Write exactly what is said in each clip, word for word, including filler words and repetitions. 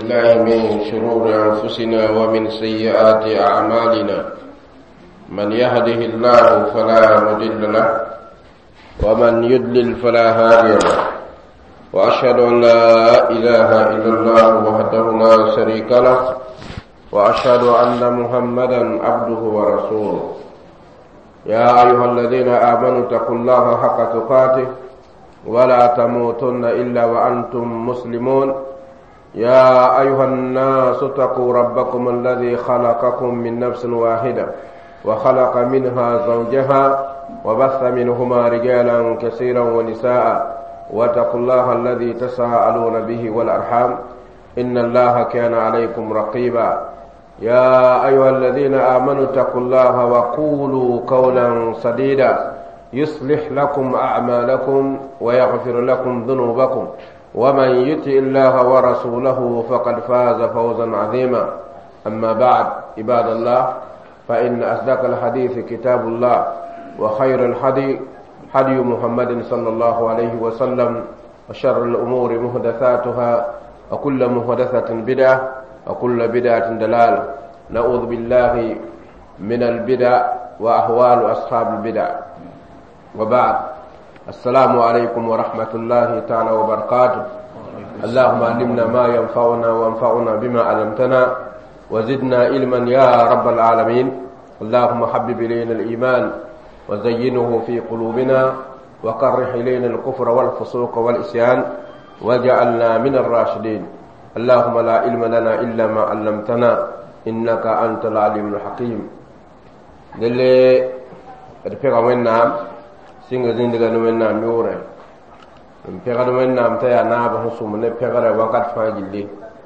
بالله من شرور أنفسنا ومن سيئات أعمالنا من يهده الله فلا مضل له ومن يضلل فلا هادي له وأشهد أن لا إله إلا الله وحده لا شريك له وأشهد أن محمدا عبده ورسوله يا أيها الذين آمنوا اتقوا الله حق تقاته ولا تموتن إلا وأنتم مسلمون يا أيها الناس اتقوا ربكم الذي خلقكم من نفس واحدة وخلق منها زوجها وبث منهما رجالا كثيرا ونساء واتقوا الله الذي تساءلون به والأرحام إن الله كان عليكم رقيبا يا أيها الذين آمنوا اتقوا الله وقولوا قولا سديدا يصلح لكم أعمالكم ويغفر لكم ذنوبكم ومن يطع الله ورسوله فقد فاز فوزا عظيما أما بعد عباد الله فإن أصدق الحديث كتاب الله وخير الحديث حدي محمد صلى الله عليه وسلم وشر الأمور محدثاتها وكل محدثة بدعة وكل بدعة دلالة نعوذ بالله من البدع وأهوال أصحاب البدع وبعد السلام عليكم ورحمة الله تعالى وبركاته اللهم علمنا ما ينفعنا وانفعنا بما علمتنا وزدنا علما يا رب العالمين اللهم حبب إلينا الإيمان وزينه في قلوبنا وكره إلينا الكفر والفسوق والإسيان وجعلنا من الراشدين اللهم لا علم لنا إلا ما علمتنا إنك أنت العليم الحكيم للي رفقا وينام سينغ زندگا نوينام يوري رفقا وينام تيا نابا حسوم نفقا وقت فاجلي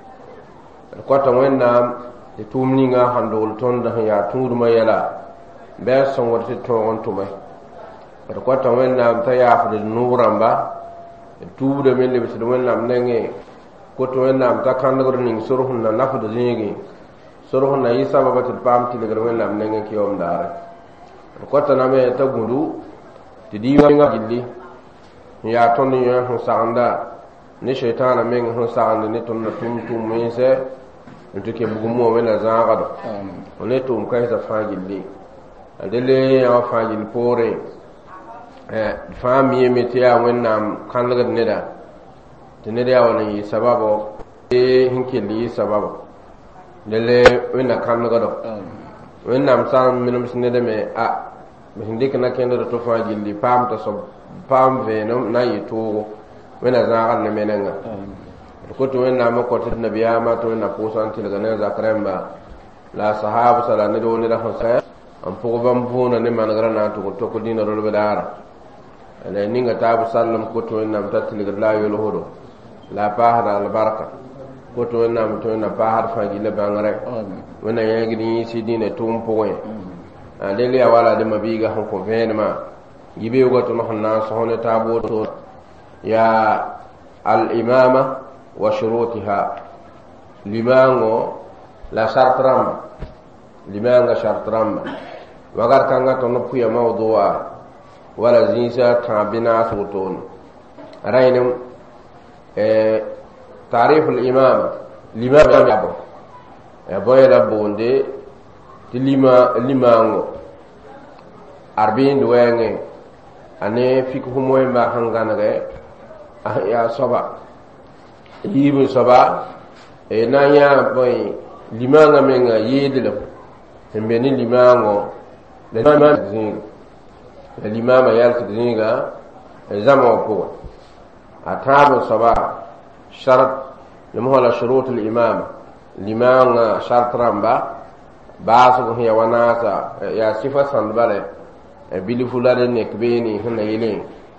رقوة وينام تومنيغا حندول تونده يا تور ما يلا بيس سنورتي تون تومي رقوة وينام تيا فد نورام با توب من اللي بسد وينام ننجي كوت وينام تا كاندغر نين سرحنا نفد زينغي سرحنا يسا بابت البام تلغر وينام ننجي كيوم دار رقوة نامي تغدو تديوانغا جلي يا توني يا حساندا ni shaytana men hon saande ni ton tum tum mense ntuke bugumo wala zaagado on tum kaysa faajilli adele ya faajil pore eh fami metiya wonnam kandaga neda tenede ya wona yi sababo e hinkeli sababo dele wonna kandaga do wonnam sam minum sinede me a hindika na kendo to faajilli pam to so pam venom na yitu wena zaagan ne menenga ko to wena ma ko tin nabiya ma to wena posan til ga ne zakremba la sahabu sala ne do ne da hosa am po bam buna ne man garana to to ko dina ro be dara ale ninga tabu sallam ko to wena ta til ga la yolo hodo la pahara al baraka ko to wena ma to wena pahar fa gi le bangare wena yegi ni si dina tum po we ale le wala de mabiga hon ko venema yibe go to no na so ne tabu to يا الإمامة وشروطها لمانغو لا شرطرام لمانغا شرطرام وغار كانغا تنبو يا موضوع ولا زينسا تابنا سوتون رأينم اه تعريف الإمامة لمانغا يابو يابو يلابوندي تلما لمانغو أربين دوانغي أني فيكو موي ما هنغانغي ya soba yibu soba e nanya boy limanga menga yedelo tembe ni limango le mama zinga le limama yalti zinga zama ko atabu soba sharat limhola shurut al-imam limanga shart ramba baasu hiya wanasa ya sifa sandbale bili fulade nek beni hunna yele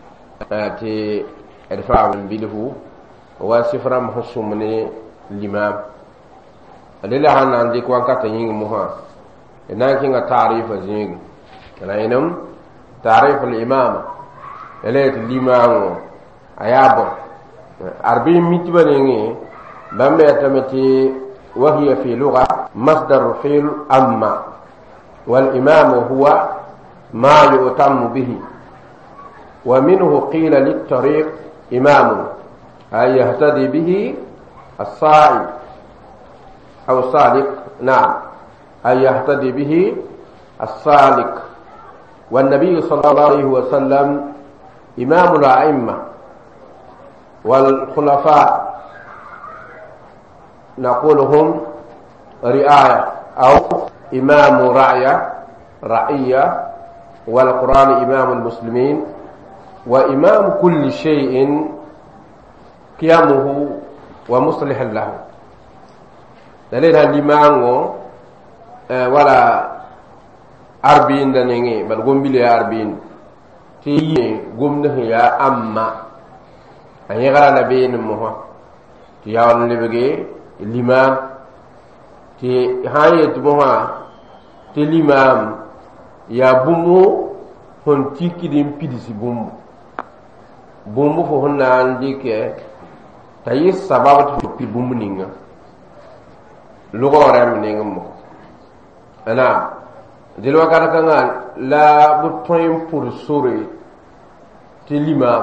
ati irfa bilhu wa sifram husumni limam adila hana andi ko kata ying muha ina kinga ta'rif azing kalainam ta'rif al-imam elet limam ayabo arbi mitbanengi bambe atamati wa hiya fi lugha masdar fi'l amma wal imam huwa ma yu'tammu bihi wa minhu qila lit-tariq إمام أي يهتدي به الصاعي أو سالك نعم أن يهتدي به السالك. والنبي صلى الله عليه وسلم إمام الأئمة والخلفاء نقولهم رعاية أو إمام رعية رعية، والقرآن إمام المسلمين وإمام كل شيء قيامه ومصلح له. دليل الإمام ولا أربعين دنيني بل قم بلي أربعين تي قم نهيا أما أن يغرى نبين مها تياون لبغي الإمام تي هاي تمها تي الإمام يا بومو هن تيكي دين بيدسي بومو بومو فهن عندك تاي سبب في بومو نينغا لغة رام نينغا مو أنا دلوا كذا كذا لا بتوين pour سوري تي الإمام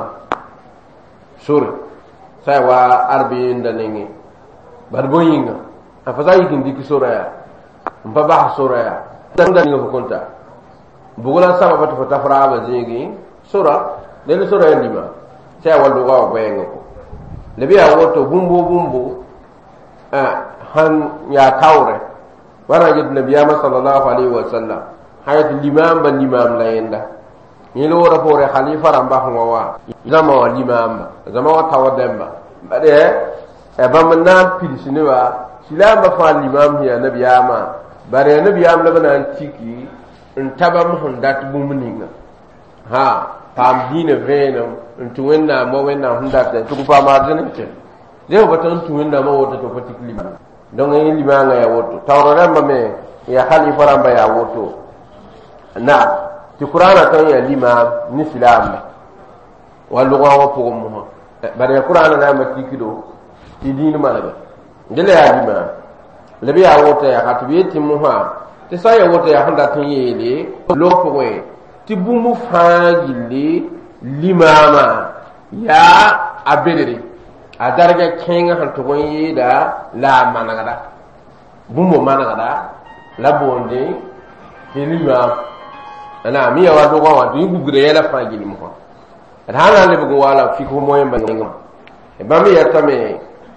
سوري سوا أربعين دنيني بربوينغا أفضل يمكن ديك سوريا مبابا سوريا تندني بكونتا بقولنا سما بتو فتافرا بزينغي سورة دل سورة لما سوا لغة بينغو لبي أوتو بومبو بومبو آه هن يا تاورة وانا جد النبي صلى الله عليه وسلم حياة الإمام بالإمام لا ينده يلو رفور خليفة رمبه ووا زما الإمام زما تودمبا بعده أبامنا بيرسنوا سلام بفعل الإمام هي النبي أما بعده النبي أما لبنا أنتيكي انتبه من دات بومنينا ها pam dine venum ntuwenna mo wenna hundata to pa marjane leo baton tuwenna mo woto to patikli donc en limanga ya woto tawramba me ya khalifa ramba ya woto na ti qur'ana tan ya lima ni islam wallu wa pour mo bare qur'ana na ma tikido ti dinu malaga ndele ya lima lebe ya woto ya hatubi ti mo ha ti sa ya woto ya handa tan yele lo powe ti bumu fagili limama ya abedere adarga kenga han to gonyi da la managada bumu managada la bonde ti limam ana mi ya wado wa du gugure ya la fagili mo rana le bugo wala fi ko moyen bangi e bami ya tame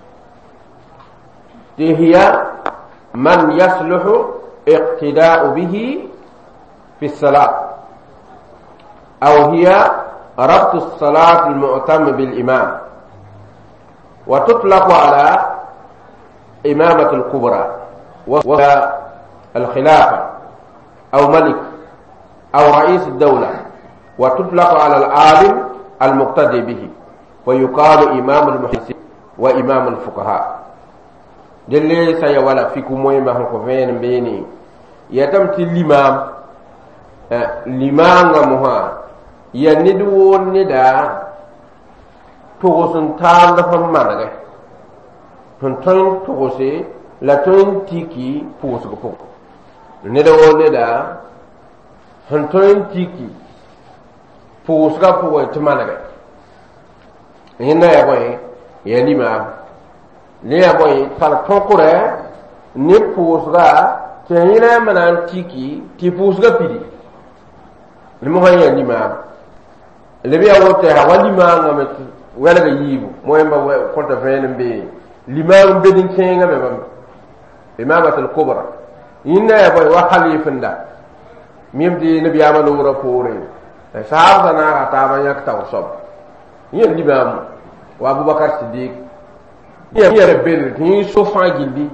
ti hiya man yasluhu iqtida'u bihi fi salat أو هي ربط الصلاة المعتم بالإمام، وتطلق على إمامة الكبرى وهي الخلافة أو ملك أو رئيس الدولة، وتطلق على العالم المقتدي به ويقال إمام المحدثين وإمام الفقهاء. جل سيولا فيكم وما هو فين بيني يتمت الإمام الإمام مها ya nidu nida togosun tan da fam marga ton ton togose la ton tiki posu ko nida wonida ton ton tiki posu ka po to marga ina ya boy ya lima ne ya boy fal tokure ni posu ga tayina manan tiki ti posu ga pidi limo ya lima lebi ya wote ha wali ma ngam wala ga yibu moyamba konta fenen be limam be din kenga be bam imamat al kubra inna ya boy wa khalifan da mimdi nabi amalu rapore sahaba na ta ba yak taw sob yin limam wa abubakar siddiq ya ya rebel ni so fagindi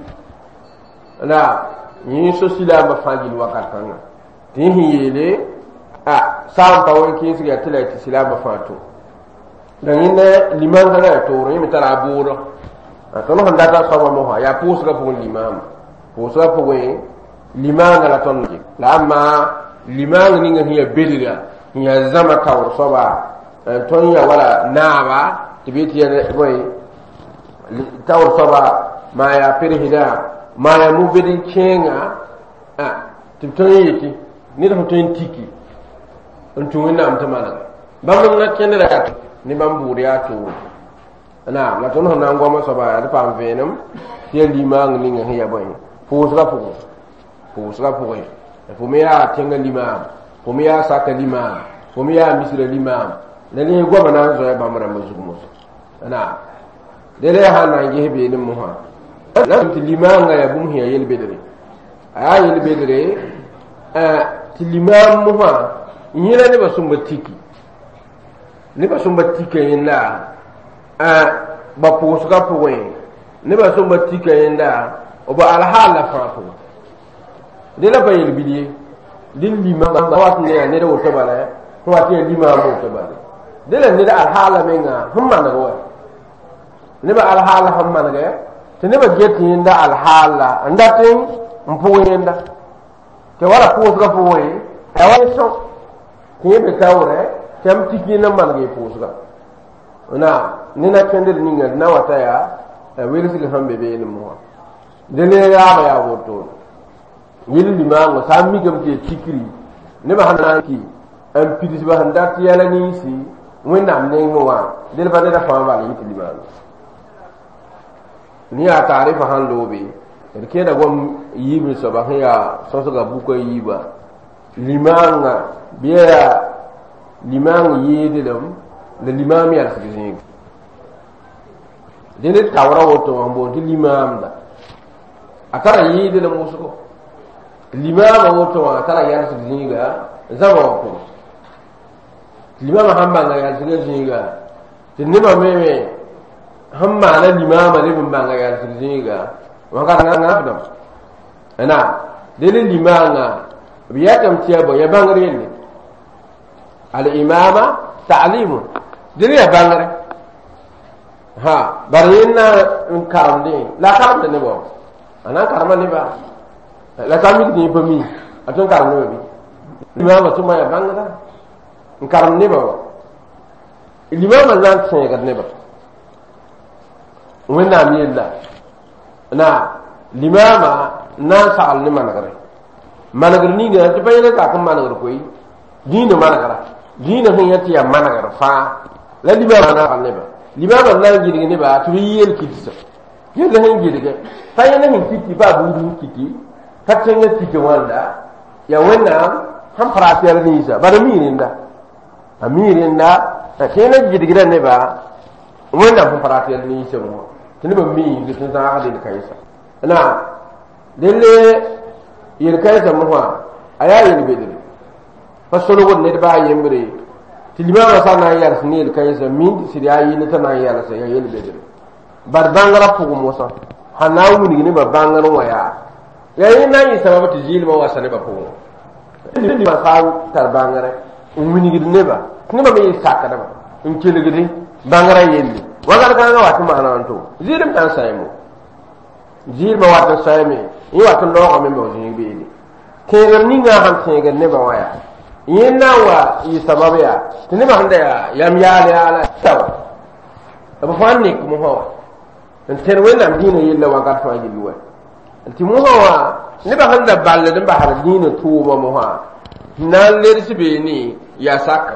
na ni so silama fagil wakatan tin hiyele ah sam pawon kin siga tila ti silama fato dan inna liman kana to ro mi tara buro to no handa ta sawa mo ha ya pus ga pun limam pus ga pun liman la ton ji lamma liman ni nga hiya bedira hiya zama tawr soba ton ya wala naaba tibiti ya boy tawr soba ma ya firhida ma ya mu bedin kenga ah tibton yiti ni da ton tiki untu wina amtamana bamam na kene da ni bamburi ato na la ton na ngoma so ba da pam venum ti limang linga hiya boy fu sra fu fu sra fu e fu me ya tenga limam fu me ya saka limam fu me ya misra limam ne ni goma na zo ya bamara mazugumo na dele ha na ngi hebe ni mo ha na ti limanga ya bum hiya yel bedere aya yel bedere eh ti limam mo ha yira ne ba sumba tiki ne ba sumba tiki yinda eh ba pusuka puwe ne ba sumba tiki yinda o ba alhala fa fu dele ba yel bidiye din limam ba wat ne ne da wota bala to wat ne limam mo to bala dele ne da alhala menga humma na wa ne ba alhala humma na ga te ne ba geti yinda alhala ndatin mpuwe yinda te wala pusuka puwe e wala so ke be kawre tam tiki na man ge pusuka na ni na kendel ninga na wata ya wirisi le hambe be ni mo dele ya ba ya woto yili limango sa mi gam ke tikiri ne ba hanan ki am pidis ba handa ti yala ni si wenda ne ngwa dele ba da fa ba ni limango ni a tarifa han lobe ke da gom yibi so ba ya so so ga buko yiba limanga biya limang yidi dum le limam ya sigin dele tawra woto ambo di limam da akara yidi dum musuko limam woto akara ya sigin ga zaba ko limam hamba ga ya sigin ga tinima meme hamma na limam le bum banga ya sigin ga waka nga nga dum ana dele limanga biya tam tiya bo ya bangare ne al imama ta'limu dele ya bangare ha barina in karamde la karamde ne bo ana karama ne ba la kamit ni pami atun karamde bi imama tuma ya bangara in karamne ba imama nan sai ga ne ba wanda mi yalla na limama na sa'al ni managare managare ni ga ta bayyana ka kan managare koyi dina managara dina hin yati ya managara fa la limama na kan ne ba limama na gidi ne ba turi yel kitisa yel hin gidi ga fa yana hin kiti ba budu kiti kacce ne kiti wanda ya wannan han farafiyar ni sa ba da mirin da amirin da ta kenan gidi gidan ne ba wannan han farafiyar ni sa mu tuni ba mi da sun san haka da kai sa na dele yin kai sa muwa ayayin bedire fasolo won ne ba yembre tilima ma sana yar sunil kai sa min siriyayi ne tana yar sa yayin bedire bar bangara fugu musa hanawu ni ne ba bangara waya yayin nan yi sababa tijil ma wasa ne ba fugu ni ba sa tar bangara umini gidne ba ni ba mi saka da ba in kiligidi bangara yelli wagar kan watu ma nan to zirim tan sai mu zir ma watu sai me yi watu lo ko me mo zin bi ni ke ni nga han sai ga ne ba waya yin na wa yi sababu ya tuni ba handa ya yam ya le ala taw abu fanni ku mo hawa en ter wena dina yilla wagar fa ji biwa ti mo hawa ne ba handa balle dan ba har dina to ba mo ha nan le sibe ni ya sak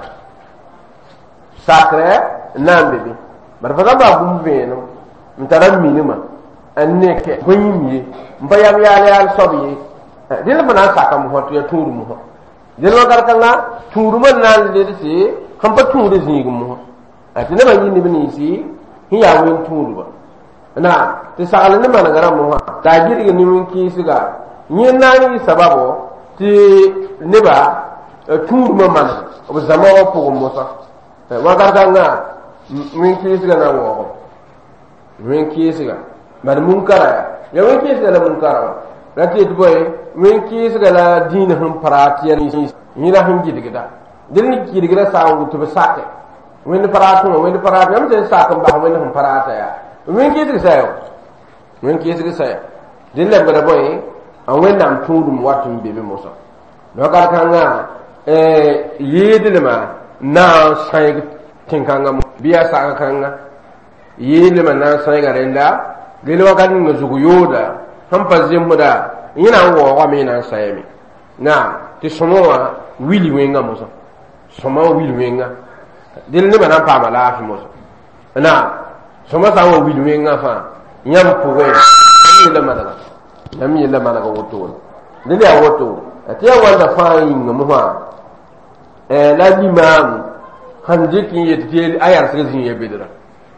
sakre nan bebe barfada ba gumbe no mtaram minima anneke goyimi mbayam yaale yal sobi dina bana saka mu hoto ya turu mu dina garkala turu man nan de ci kam ba turu zingu mu atina ba yindi bini ci hiya wen turu ba na ti sagala ne man garam mu ta girgi ni mun ki siga nyen nani sababo ti ne ba turu man o zama o ko mo sa wa garkala min kisiga na wo min kisiga bar munkara ya min kisiga la munkara rati boy min kisiga la dina hum paratiya ni la hum gidigida din gidigida sa wu to sake min paratu min paratu am te sa kan ba min hum parata ya min kisiga sa yo min kisiga sa din la bara boy an wendam tudum watum bebe musa do ka kan na eh yidilma na sai tinkanga biya sa kanga yele manna sai garenda gele wakan nguzugu yoda hampa zimmuda ina wo wa mina sai mi na ti somowa wili wenga musa somo wili wenga dil ne bana pa mala fi musa na soma sa wa widu nga fa nyam puwe ni la madaga nyam yi la madaga woto ni ya woto atiya wanda fa yin mu ha eh la limam hanje kin yeti ayar sai zin yebedra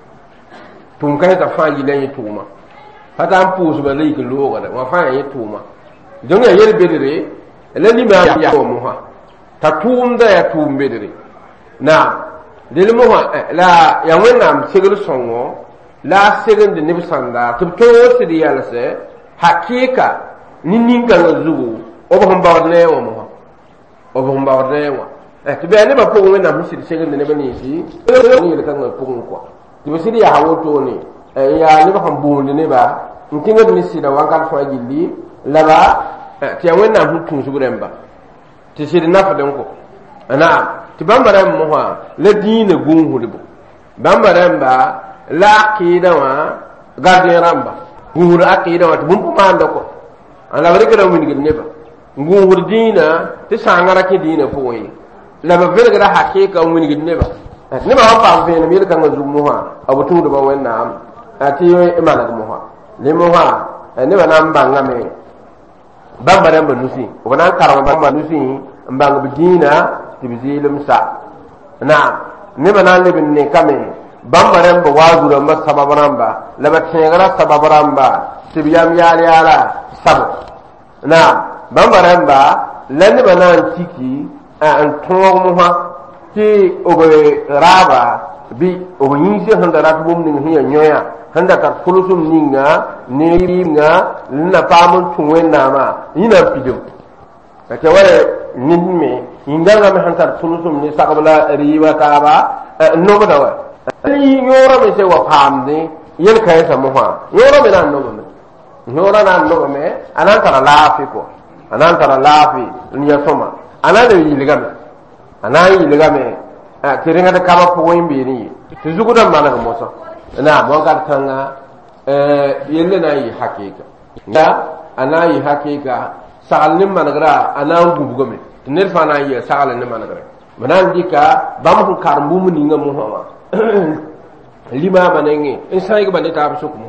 tum kai ta fa yi lan yi tuma hata an pusu ba lai kin loga da wa fa yi tuma don ya yel bedre la limam ya mu ha ta tum da ya tum bedre na dil mu ha la ya wannam sigir songo la segin de nib sanda tub to sidi yalla se hakika ni ninga zugu o bo hamba wadle wo mo o bo hamba wadle wo eh to be ne ba ko ngena mi sidi segin de ne bani si ni le kan ko ko to sidi ya hawo to ni ya ni ba hambu ne ba ntinga de sidi da wankan fa gilli la ba ti ya wenna hutun su buremba ti sidi nafa den ko ana ti bambara mo ha le dine gun hulibo bambara ba la aqida wa gardien ramba nguur aqida wa bum pamanda ko ala bari kada mun gidne ba nguur dina te sangara ke dina fo yi la ba vel gara hakika mun gidne ba ne ba pa fe ne mi kan ga zumu ha abu tu do ba wenna am ati imana ko ha le mo ha ne ba nan banga me bamba ramba nusi o nan karama bamba nusi mbanga bi dina tibzilim sa na ne ba nan le bin ne kame bambaren ba wazura ma sababaran ba laba tengara sababaran ba tibiyam yali ala sabu na bambaren ba lani ba nan tiki an tongo muha ti obe raba bi obe yinsi handa ratu bum ning hiya nyoya handa tar fulusum ninga neri nga lina pamun tungwen nama yina pido kake wale ninme yinganga me hantar fulusum ni sakabla riwa taba no badawa ni yoro me se wa pamde yel kay sa mo ha yoro me nan no me yoro nan no me anan tara lafi ko anan tara lafi ni ya soma anan yi ligame anan yi ligame a tiringa da kama ko wimbe ni to zugu dan mana ko moso na mo ga tanga eh yelle na yi hakika da anan yi hakika sa'alin managra anan gubugame tinir fa na yi sa'alin managra manan dika bam ko karbu mu ni ngam mo ha lima manenge insay ko bande ta su ko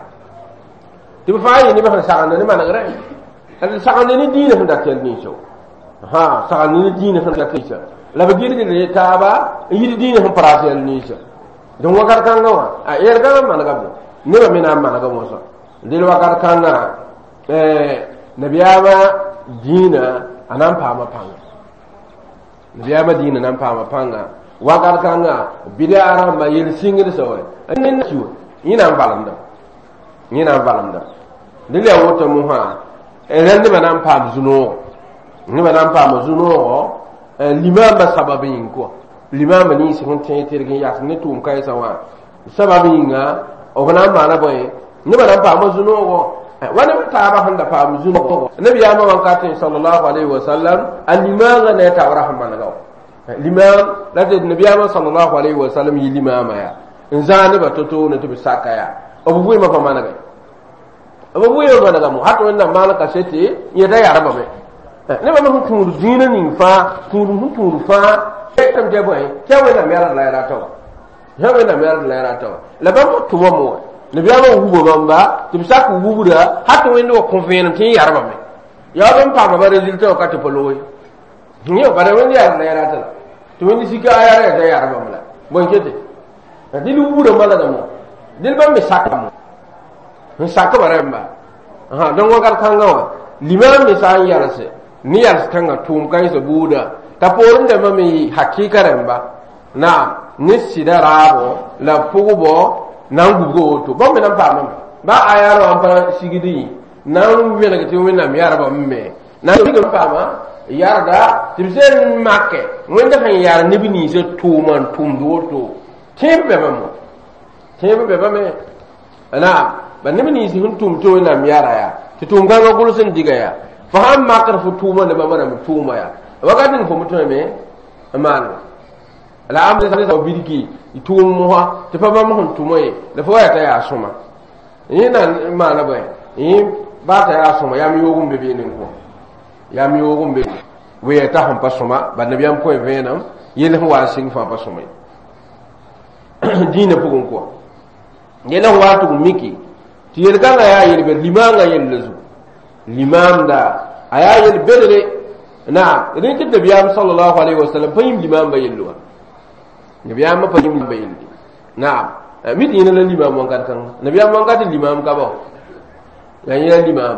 ti fa yi ni ba sa ni man ngare al sa ni diina hunda tel ni so ha sa ni diina hunda tel so la ba gidi ni ta ba yi diina hum parasel ni so don wakar kan gawa a yer ga man ga bo ni ba mina man ga mo so dil wakar kan na eh nabiyama diina anan pa ma panga nabiyama diina nan pa ma panga wakar kanga bide aramba yel singir so nen ciwo ina balamda ina balamda dile woto mu ha ren de manam pam zuno ni manam pam zuno limam ba sababin ko limam ni si hon tin tirgin ya ne tum kai sawa sababin ga o kana mana boy ni manam pam zuno ko wani ta ba handa pam zuno ko nabi ya ma wankatin sallallahu alaihi wasallam al-limam ne ta rahman ga limam la de nabiyama sallallahu alaihi wasallam yi limama ya nzani ba toto ne to bisaka ya abubuwe ma fa managa abubuwe ma managa mu hato wannan malaka sete ya da yaraba me ne ba mu turu zina nin fa turu turu fa kam je boy kewe na mera la ra taw kewe na mera la ra taw la ba mu tuwa mo nabiyama hubo bamba to bisaka hubo da hato wannan ko convenant tin yaraba me ya ban pa ba resultat ka to poloy niyo bare wani ya na yara ta to wani sika ayara da yara ba mala bon kete dil wura mala da mo dil ban me saka mo ni saka bare ba ha don wakar kanga limam me sa yara se ni yar kanga tum kai so buda ta porun da mami hakikaran ba na ni sidarabo la pugo nan gugo to bon me nan pa mama ba ayara am pa sigidi nan wi na ke wi na mi yara ba me na ni ga pa ma yarda tibsen makke wanda kan yar nibi ni se tuman tumdo to tembe ba mo tembe ba me ana ba nibi ni se hun tumto na mi yara ya ti tum ga gol sen diga ya fa ham makar fu tuma da ba mara mu tuma ya wakadin fu mutum me aman ala amde sa sa bidiki tum mo ha ti fa ba mo hun tumoy da fa ya ta ya suma ina ma na ba yin ba ta ya suma ya mi yogum be be nin ko ya mi yogum be we ta hon pasoma ba nabiyam ko venam yele ho wa sing fa pasoma dina pugun ko yela watu miki ti yel kanga ya yel be limanga yel lezu limam da aya yel bedere na idan ki nabiyam sallallahu alaihi wasallam fahim limam ba yelwa nabiyam ma fahim ba yeldi na mi ti yela limam mon kan kan nabiyam mon kan limam ka ba ya yela limam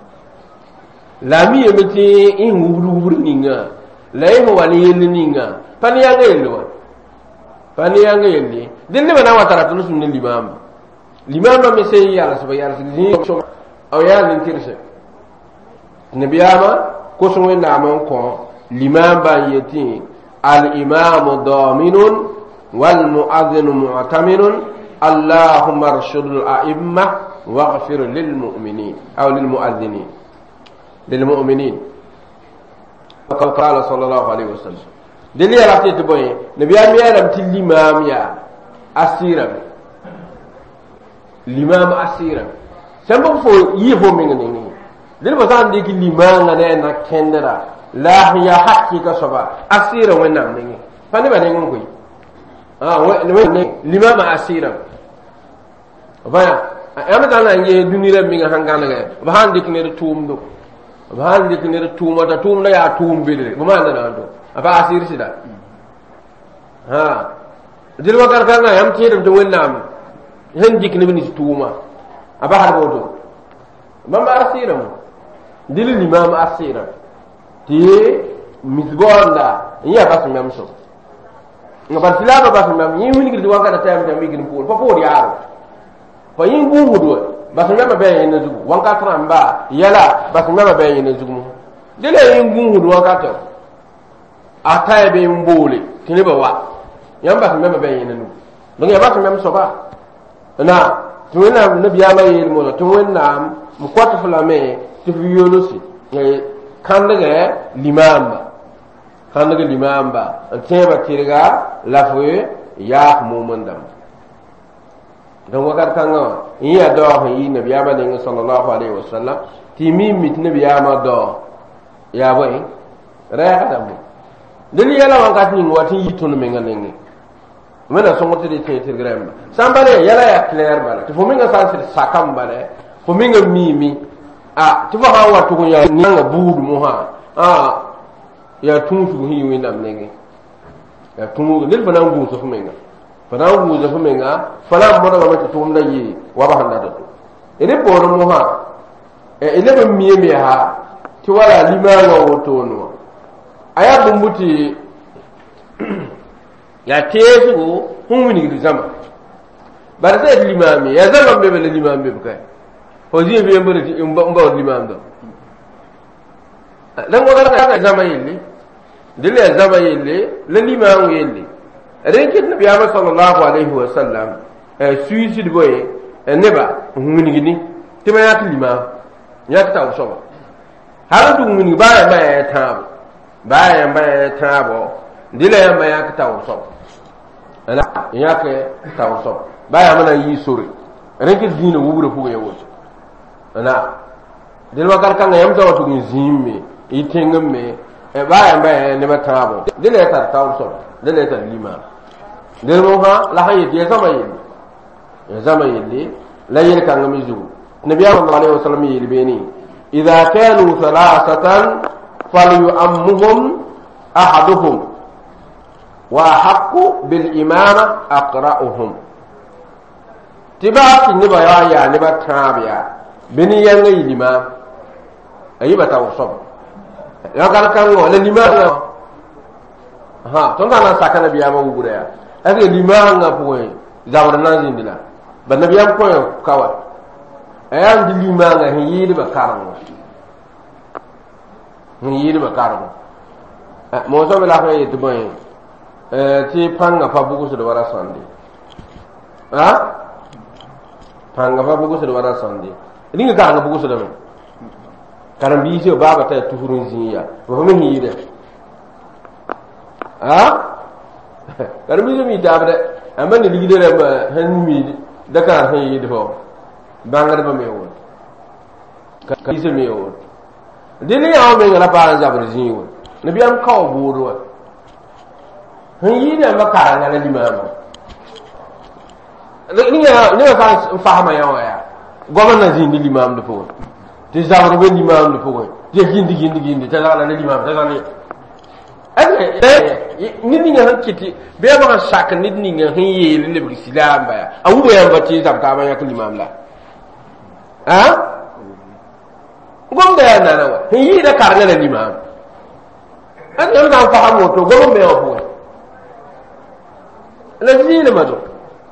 lami yemiti in wuru wuru ninga lay ho wali yel ninga pani yanga yelwa pani yanga yeldi dinne bana watara tunu sunne limam limam ma mesey yalla subhanahu wa ta'ala aw ya nin tirse nabiyama ko so wena man ko limam ba yeti al imam daminun wal mu'adhdhin mu'taminun allahumma arshudul a'imma waghfir lil mu'minin aw lil mu'adhdhinin lil mu'minin qala sallallahu alaihi wasallam dili ya rafet boy nabiyam ya ram til limam ya asira limam asira samba fo yi fo min ngani dil ba san diki limanga ne na kendera la ya hakika soba asira wannan ne fani ba ne ngon koy ah we limama asira baya amma tan nan ye dunira mi nga hangana ga ba han diki ne tum do ba han diki ne tum da tum da ya tum bidre ba man da do aba asir sida ha dil wa kar kana yam ti dum wannan hen diki ne ni tuma aba har bodo mamba asira mo dili limam asira ti misgonda iya bas mem so ngaba silaba bas mem yi wini gidi wanka da tayam da mi gidi pool fa fo yaro fa yin bu hudu bas mem be yin zugu wanka tramba yala bas mem be yin zugu dile yin bu hudu wanka to atay be mbole tini ba wa yam bas mem be yin nu donc ya bas mem so ba na tuwena nabiya mai mo tuwena mu kwata fulame tifiyolosi kandaga limamba kandaga limamba teba tirga lafwe ya mumundam don wakar kanga iya do yi nabiyama ne sallallahu alaihi wasallam timi mit nabiyama do ya boy raya kadam dili yala wakati ni wati yitun menga nengi mena songote de tirgram sambale yala ya clair bala to fominga sansir sakam bale fominga mimi ah ti fa hawa to ya nanga buudu mo ha ah ya tuntu hi wi nam nenge ya tumu dil bana ngu so fumenga bana ngu so fumenga fala mo da ma to mda yi wa ba handa to ene boro mo ha e ene ba miye me ha ti wala limanga woto no aya bumbuti ya tesu hu ni di zama bar sai limami ya zama be be limami be kai hoji be mbere ti mba mba limam do dan wala ka zama yille dile zama yille le limam yille renki nabi Muhammad sallallahu alaihi wasallam e suicide boy e neba ngini gini tima ya limam ya ta so hala du ngini ba ya ba ya ta ba ya ba ya ta bo dile ya ba ya ta so ala ya ke ta so ba ya mana yi sori renki dino wubure fu ya woto na dil wakar kan yam taw tu zimmi itengam me e bayan bayan ne matabo dil ya tar taw so dil ya tar lima dil mo ha la hayi ya sama yi ya sama yi la yel kan ngam zu nabiy sallallahu alaihi wasallam yi beni idha kanu thalathatan falyu'ammuhum ahaduhum wa haqqu bil imama aqra'uhum tibati ne ba ya ya ne ba tabiya beni yanga yilima ayi bata usob ya kal kan ngo le lima ha ton kana sakana biya ma wugure ya ake lima nga poe zawra na zindila ba nabiya ko kawa ayan di lima nga hiyidi ba karango hiyidi ba karango mo so bela ko yitu boy eh ti panga pa bugu so do wara sandi ha panga pa bugu so do wara sandi ninga ka nga bugu so do karam bi se baba ta tuhurun zinya ba fa mi yide ha karam bi mi dabde amma ni ligide ba han mi daka han yide fo bangar ba me won ka se me won dini ya me ngala pa zabr zinyo nabi am kaw buru han yide ma ka nga na limama ni ya ni fa fahama ya ya goma na zindi limam de fo ti zawro be limam de fo je gindi gindi gindi ta la na limam ta la ni eh ni ni nga kiti be ba sak ni ni nga hin yi le bi islam ba ya awu be ya ba ti zab ta ba ya limam la ha gom da na na wa hin yi da karanga na limam an nan da fahamo to gom be ya fo la zile ma do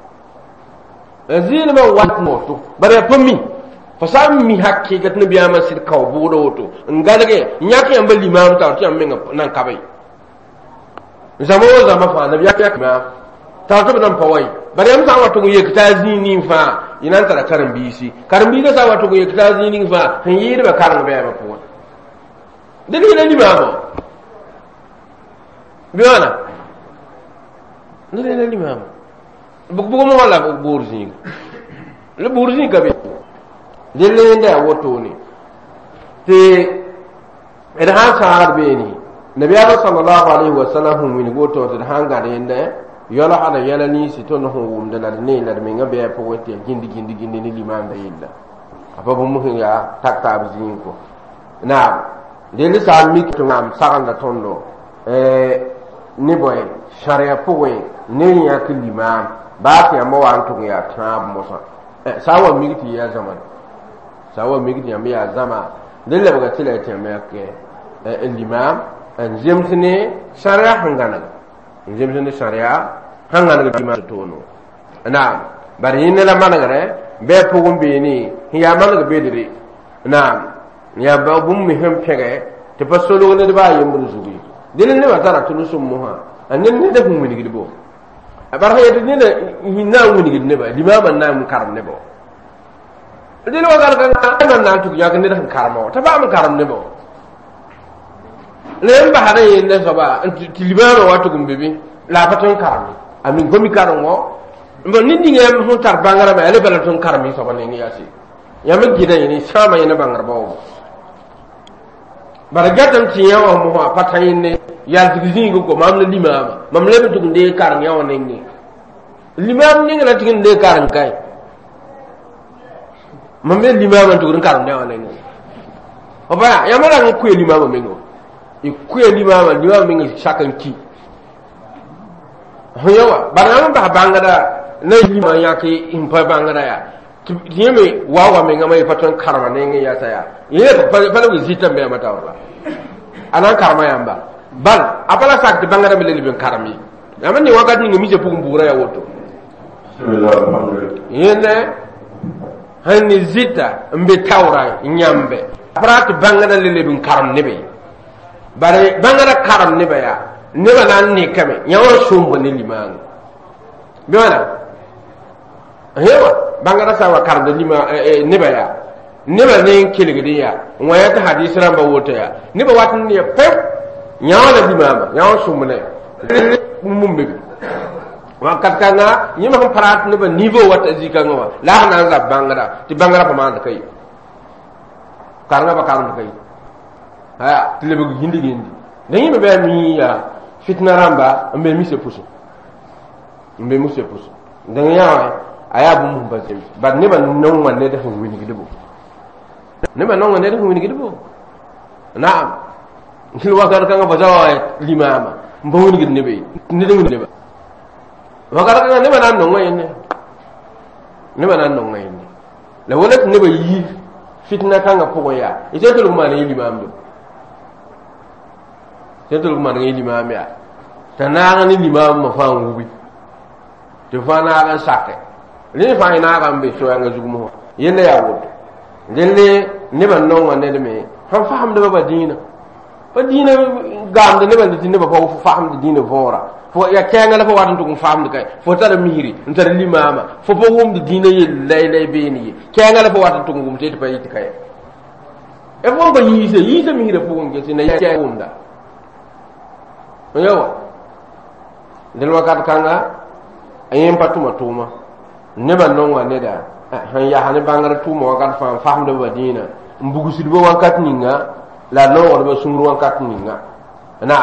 zil ma wat moto bare pammi fasam mi hakke gat nabi ama sir kaw budo woto ngalage nyake yamba limam ta ti ammen nan kabay zamo zama fa nabi yakya ma ta to nan pawai bare am sa wato yek ta zini fa inan tara karam bisi karam bi da sa wato yek ta zini fa han yiri ba karam be ba ko dali na limam biwana dali na limam bugu mo wala burzi le burzi gabe delle nda woto ni te eda ha sahar be ni nabi sallallahu alaihi wasallam min goto te hanga de nda yola hada yala ni si to no hum de la ne la me ngabe po wote gindi gindi gindi ni liman da yilla apa bo mu ya takta abzin ko na delle sa mi to ngam saganda tondo eh ni boy sharia po we ne ya ki liman ba ta yamma wa antu ya tab musa eh sawa migiti ya zaman sawa migiti ya ya zama dalla baga tila ta me ke eh limam an jemtine sharia hangana jemtine sharia hangana limam tono na bari ne la managare be pugum be ni ya managa be dire na ya ba bum mi hem pege te pasolo ne ba yembul zugi dilin ne ba tara tulu summuha anin ne da hum mi gidibo abar hayatu ni na hinna woni gidne ba limama na mun karam ne bo dilo wagal kan nan nan tu ya kan ne da karamo ta ba mun karam ne bo le ba hare ne so ba ti limama wato gumbe bi la patun karam amin gomi karamo mbo nindi ngem hu tar bangara ba ele bala ton karami so ba ne yasi ya mi gida ni sama yana bangar bawo baragatam ti yawa mo patayin ne yal tigin go ko mamle limama mamle be tugun de kar yawa ne ni limam ni ngala tigin de kar kai mamle limama tugun kar yawa ne ni oba ya mara ko ku limama mengo e ku limama limama mengo shakan ki yawa barama ba bangada na limama yake in fa bangada ya tiyeme wawa me ngama ifaton karma ne ngi ya saya yele fa fa lu zita me mata wala anan karma yamba bal apala sak de bangara me lebin karmi amani wakati ngi mije pugum bura ya woto yele hani zita mbe tawra nyambe prat bangara lebin karam ne be bare bangara karam ne be ya ne bana ni kame yawo shumbo ne limang biwana hewa bangara sawa karda lima neba ya neba ne kelegede ya waya ta hadisi ramba wota ya neba watin ne pep nyaala limama nyawo sumne mumbe wakat kana nyima ham parat neba niveau wata zika ngawa la na za bangara ti bangara pa man kai karna ba karna kai ha tilebe gindi gindi danyi be be mi ya fitna ramba mbe mi se pusu mbe mu se pusu dan ya aya bu mun bazem ba ne ba non wanne da fu wini gidibo ne ba non wanne da fu wini gidibo na'am kil wakar kan ba zawa limama mbo wini gidne be ne da wini ba wakar kan ne ba nan non wayen ne ne ba nan non wayen ne la wala ne ba yi fitna kan ga pogo ya ite to luma ne limam do ite to luma ne limam ya tananga ni limam ma fa ngubi to fa na kan sakke ni fa ina ga mbe so nga zugumo yelle ya wot delle ne ban non wanne de me han faham de ba dina ba dina gam de ne ban dina ba fa faham de dina vora fo ya kenga la fa wadan to faham de kay fo tara mihiri ntar limama fo fo wum de dina ye lay lay be ni kenga la fa wadan to ngum te te pay kay e fo ba yise yise mihiri fo ngum ke ne ya kenda yo del wakat kanga ayem patuma tuma neba non wa neda han ya han bangar tu mo kan fa faham de wadina mbugu sidbo wankat ninga la no wa ba sumru wankat ninga na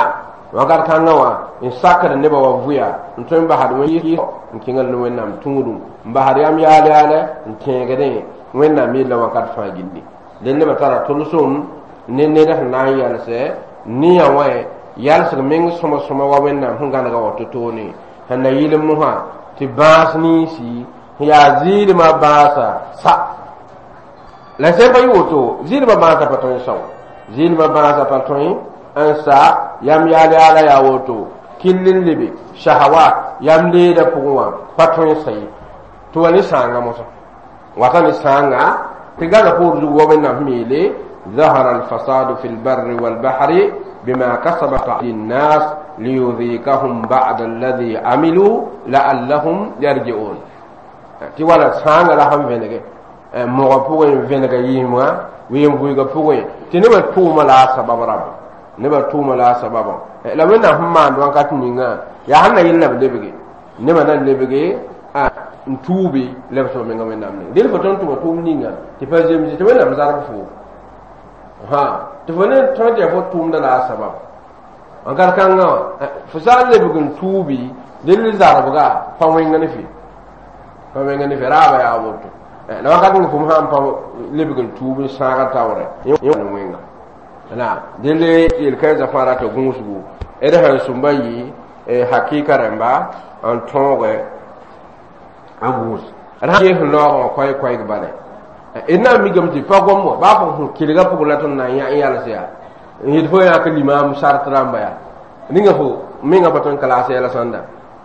wagar kanga wa in sakar ne ba wa vuya ntun ba hadu yi in kingal no wennam tungudum ba har yam yaale yaale in kengede wennam mi la wakat fa gindi den ne ba tara tulusum ne ne da na yal se ni ya wa yal se meng soma soma wa wennam hunga na ga wato to ni hanna yilim mu ha ti bas ni si ya zil ma basa sa la se ba yoto zil ma basa paton sa zil ma basa paton an sa yam yaale yaale ya woto killin libi shahawat yam le da puwa paton sai to wani sanga mo wata ni sanga tigala pour du wobena mile ظهر الفساد في البر والبحر بما كسبت الناس ليذيقهم بعد الذي عملوا لعلهم يرجعون ti wala sanga la ham venege mo ko venege yima wi mbu ga puwe ti ne ba tuma la sabab rab ne ba tuma la sabab la wena hamma do kat ninga ya hanna yilla lebege ne ma nan lebege a ntubi lebso me ngam namne dil fa ton tuma tum ninga ti fa jem ti wena mzar fu ha ti wona to de fo tum da la sabab an kar kan ga fu sa lebege tubi dil zar buga fa wenga ne fi fa wenga ne fi raba ya woto la wakat ni fu ha pa lebege tubi sa ga tawre yo wenga na dele il kaza fara to gunsu ede han sumbayi e hakika ramba an tonge agus ana ye no ko ko ko bale ina mi gamti pa ko mo ba ko kiliga pu la ton na ya ya sia ni fo ya ka limam sart ramba ya ni nga fo mi nga baton classe ya la sanda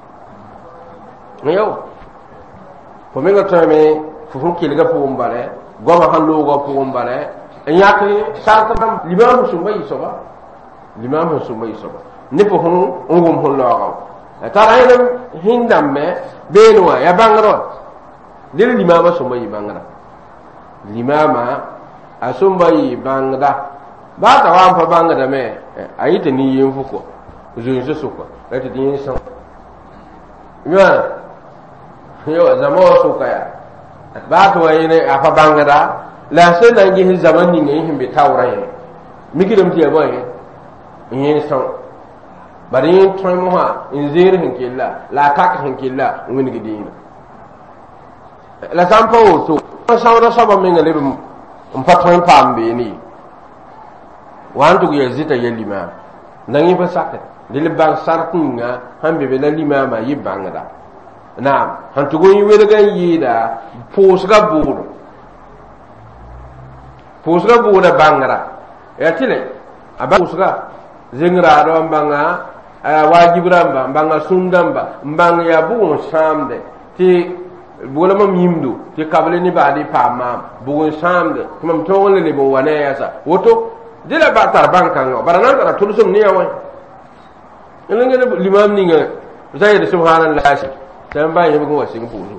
yo fo mi nga tame fu kiliga pu mbale goma han lo go pu mbale nyaki sartam limam sumbayi soba limam sumbayi soba ne po hon ngum hon lawo tarayna hindamme benwa ya bangro dil limama sumbayi bangra limama asumbayi bangda ba ta wa fa bangda me ayita ni yin fuko zunzu suko lati din san ya yo zamo suka ya ba to yine afa bangda la se na ngi zaman ni ngi himbe tawra ye mikidum tiya boy yin san bari toy mo ha in zir hin killa la tak hin killa woni gidina la sampo so sawra saba men ngale bum mpaton pambe ni wantu ge zita yelima nangi ba sakka dil bang sartunga hambe be la limama yibangada na hantu go yiwele ga yida posga buru posga buru bangra ya tile aba posga zingra do banga wajibramba banga sundamba banga ya bu samde ti bola mam yimdu ti kable ni baadi pamam bu samde mam tawole le bo wane yasa woto dila ba tar banka ngo barana tara tulusum ni yawa ina ngene limam ni nga zayid subhanallah shi tan ba yi bugun wasin puzu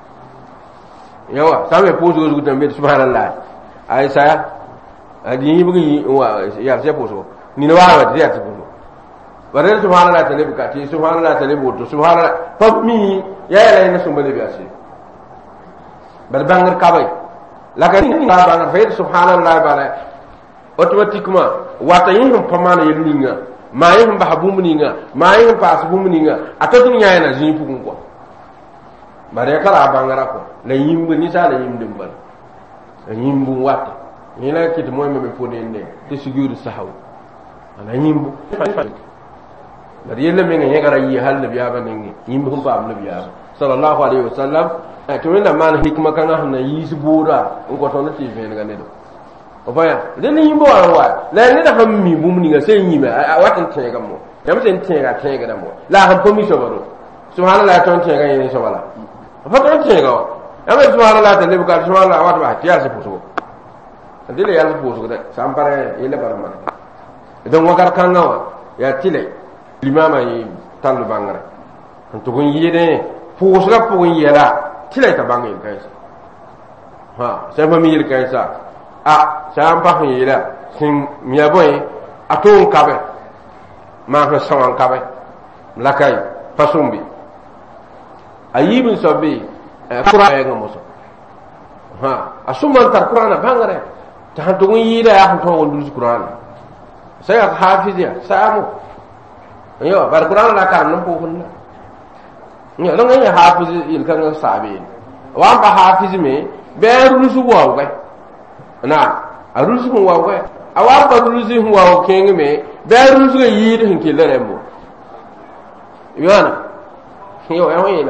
yawa sabe puzu go tambe subhanallah ai saya adi yi bugun wa ya sai puzu ni na wa da ya puzu bare subhanallah tale bukati subhanallah tale boto subhanallah pammi ya ya ina sumba le biasi bal bangar kabay la ka ni ba bangar fe subhanallah bala automatiquement wata yin pamana yelinga ma yin ba habumuninga ma yin pa asbumuninga atatu nyaaya na jin fugun ko bare kala bangara ko la yimbu ni sa la yimbu mbal yimbu wata ni la kiti moy me fode ne te sujudu sahaw ana yimbu bari yella me ngi ngara yi hal nabi aba ngi yimbu hum pa am nabi aba sallallahu alaihi wasallam to wala man hikma kan na yisu bura ko to na ti fe nga ne do o baya de ni yimbu wa wa la ni da fam mi bum ni nga sey yima watan te ga mo yam sen te ga te ga mo la han pomi so baro subhanallah ton te ga yin so wala fa ton te ga yam subhanallah te le buka subhanallah wa ba ti ya se puso dile ya se puso da sampare ile barama don wakar kan ngawa ya tile limama yi talu bangare to gun yide puso ga pugun yela tile ta bangin kai ha sai fa mi yir kai sa a sai pa yela sin miya boy aton kabe ma fa sawan kabe lakai pasumbi ayibin sobi qur'an ga muso ha asuma tar qur'an bangare ta to gun yida ya to wondu qur'an sai hafiz ya samu yo bar Qur'an la karam no ko hunna yo lo ngi hafiz il kan sabe wa ba hafiz me be rusu wa ga na a rusu wa ga a wa ba rusu wa ke me be rusu yi de hin ke lere mo yana yo ya wayna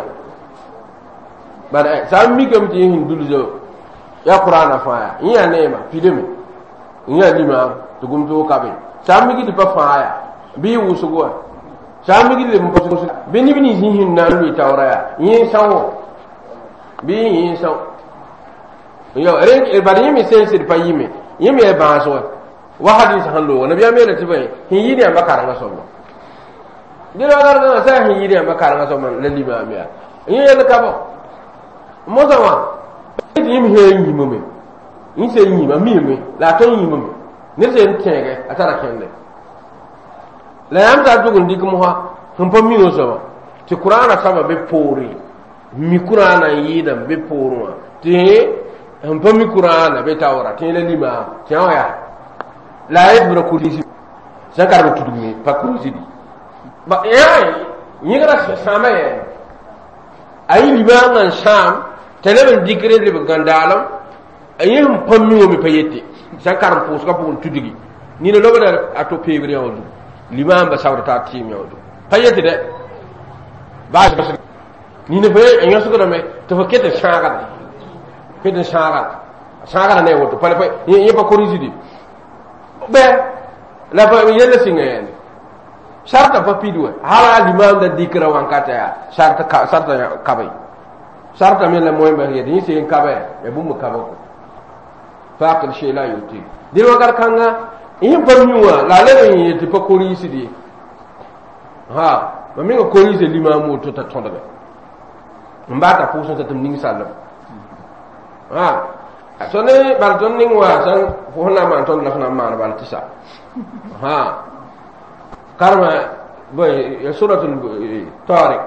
bara sa mi gam ti hin duljo ya Qur'an fa ya iya nema pideme iya lima tugum to kabe sa mi gi pa fa ya bi wusugo sa mi gi le mo ko be ni bini hin na mi tawra ya yin sawo bi yin sawo yo ren e bari mi sen sir payime yimi e ba so wa hadis hallo nabi ya mele tibai hin yi ne makara nga so dilo gar na sa hin yi ne makara nga so man lalli ba miya yin ye ka bo mo sama yimi he yi mo me yin se yi ma mi me la ton yi mo me ne se ntege atara kende la yam ta dugun dik mo ha hum pa mi no so ti qur'ana sama be pori mi qur'ana yi da be porwa ti hum pa mi qur'ana be tawra ti le lima ti ya la yeb bro kulisi zakar be tudumi pa kulisi di ba ya yi gara sama ye ayi lima ngan sham teleben dikre le gandalam ayi hum pa mi o mi payete zakar po ska po tudigi ni no lobo da ato pebri awdu lima ba sawra ta tim awdu payete de ba ni ne fe en yosu ko me to fa kete shaga kete shaga shaga ne woto pale pay yi pa korisi di be la fa yele singa sharta fa pidwa hala limam da dikra wankata ya sharta ka sharta kabay sharta men la moy ba yedi ni sen kabay e bu mu kabako faqil shay la yuti dir wagar kanga yin parmiwa la le yi ti pa korisi di ha ba mi ko korisi limam to ta tonda be mbata puso ta tum ning sallam ha so ne bar ton ning wa san fo na man ton la fana man bal tisa ha karma boy suratul tariq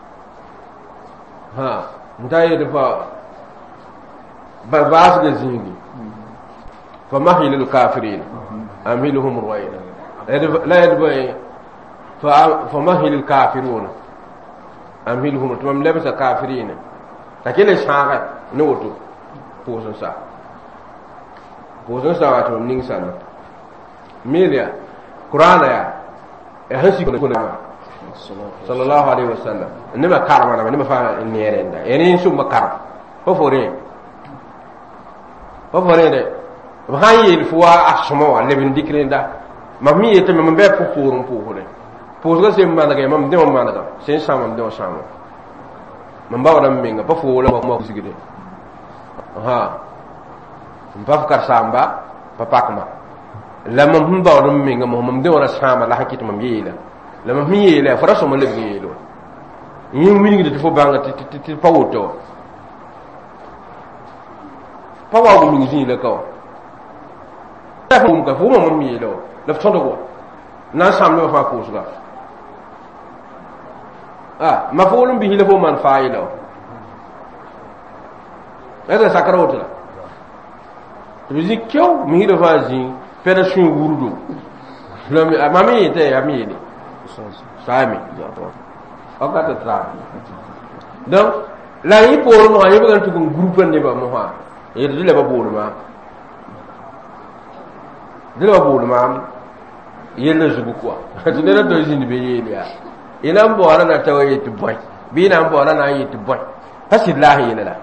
ha ndai de fa ba bas de zingi fa mahilul kafirin amhiluhum ruwayna la yadboy fa fa mahilul kafirun amhiluhum tumam labsa kafirin takele shaga no woto poson sa poson sa wato ning sana media qur'ana ya e hasi ko na sallallahu alaihi wasallam nima karama na nima fa niere nda eni summa kar fo fore fo fore de ba yi fuwa asmo wa lebin dikrinda mammi yete mem be fo forum fo hore poson se man ga mam de mam ga sen sama de sama mam ba wala minga fo fo la mo sigide ha mbaf kar samba papakma lama hum ba dum minga mo mum de wala samba la hakit mum yela lama mi yela fara so mo le yelo yin wingi de fo banga ti ti pawoto pawa go mi zin le ko ta fo ka fo mo mi yelo le tondo go na sam no fa ko suga ah ma fo lum bi hile fo man fa yelo eda sakarawoto la bizi kyo mi do vazi pera shin wurudo lami amami te amini sami okata tra donc la yi por no ayi bugan tukun groupe ne ba mo ha e de le ba bolu ma de le ba bolu ma yelle zugu quoi de le do jini be yelia ina mbo ara na tawaye to boy bi na mbo ara na yi to boy fasillahi yela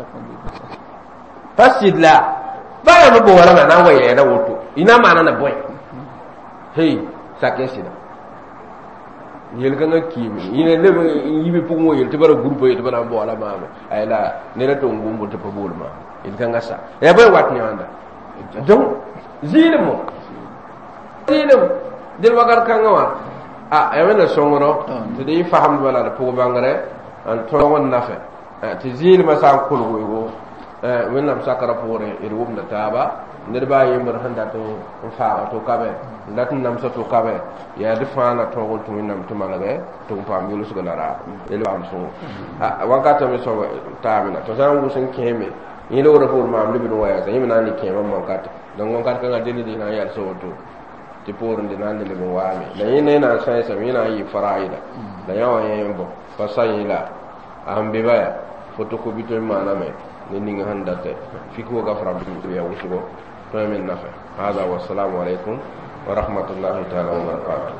fasidla baya no bo wala na waye na woto ina mana na boy hey sakesida yel ganga kimi ina le yibi pumo yel tibara groupe yel tibara bo wala ma ay la ne la to ngumbo to pa bolma il ganga sa ya boy wat ni anda donc zilmo zilmo del wagar kanga wa ah ya wala songoro to de faham wala da po bangare an to won nafe ti zilma sa ko go eh wennam sakara pore ir wumda taba ndir ba yimbar handa to fa to kabe ndatin nam sa to kabe ya defana to gol to wennam to malage to pam yulu su galara el am so ah wakata me so tabina to san wusin keme yilo ro for mam libi no waya sa yimna ni keme mam kata don gon kata nga deni dina ya so to ti por ndi nan le mo wami la yina na sai sa mina yi faraida la yawa yen bo fa sai la am be baya foto ko bito ma na me ni ni handa te fiko ga fara bi ya wusugo to men nafa hada wa assalamu alaikum wa rahmatullahi ta'ala wa barakatuh.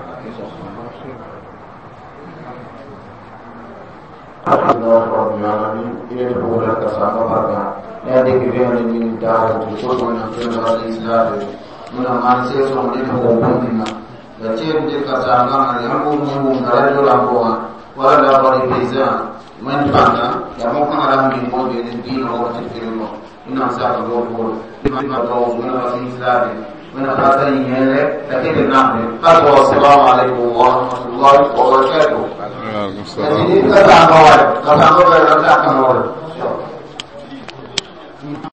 Alhamdulillah rabbil alamin ini bukan kesama harga ya dikira ini dah cukup dengan Islam muna manse so ne ko bondina da ce de kasanga ya ko mu na radio la ko wala da bari pizza man banga ya mo kana ram bi mo de dino ko te kirimo ina sa ko ko ina ko muna Islam muna fata yele takete namne assalamu alaikum wa rahmatullahi wa barakatuh. Jadi kita tahu, kita tahu kalau kita akan